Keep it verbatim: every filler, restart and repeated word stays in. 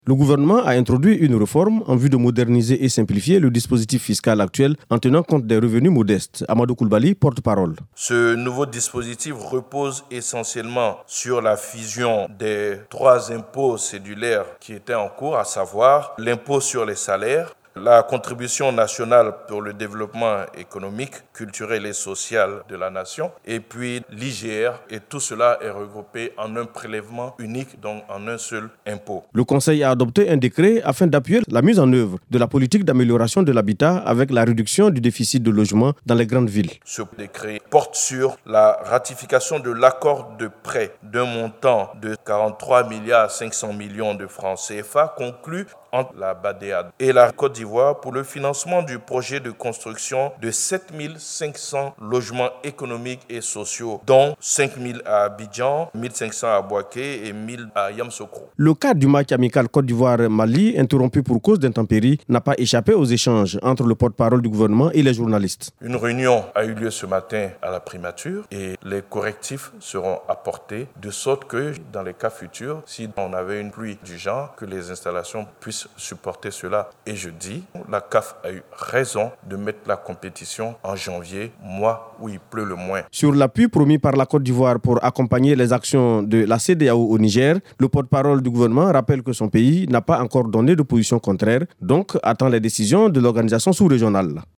Le gouvernement a introduit une réforme en vue de moderniser et simplifier le dispositif fiscal actuel en tenant compte des revenus modestes. Amadou Koulibaly, porte-parole. Ce nouveau dispositif repose essentiellement sur la fusion des trois impôts cédulaires qui étaient en cours, à savoir l'impôt sur les salaires, la contribution nationale pour le développement économique, culturel et social de la nation, et puis l'I G R, et tout cela est regroupé en un prélèvement unique, donc en un seul impôt. Le Conseil a adopté un décret afin d'appuyer la mise en œuvre de la politique d'amélioration de l'habitat avec la réduction du déficit de logement dans les grandes villes. Ce décret porte sur la ratification de l'accord de prêt d'un montant de quarante-trois milliards cinq cents millions de francs C F A conclu entre la B A D E A D et la Côte d'Ivoire pour le financement du projet de construction de sept mille cinq cents logements économiques et sociaux, dont cinq mille à Abidjan, mille cinq cents à Bouaké et mille à Yamoussoukro. Le cas du match amical Côte d'Ivoire-Mali, interrompu pour cause d'intempéries, n'a pas échappé aux échanges entre le porte-parole du gouvernement et les journalistes. Une réunion a eu lieu ce matin à la primature et les correctifs seront apportés de sorte que, dans les cas futurs, si on avait une pluie du genre, que les installations puissent supporter cela. Et je dis, la C A F a eu raison de mettre la compétition en janvier, mois où il pleut le moins. Sur l'appui promis par la Côte d'Ivoire pour accompagner les actions de la C E D E A O au Niger, le porte-parole du gouvernement rappelle que son pays n'a pas encore donné de position contraire, donc attend les décisions de l'organisation sous-régionale.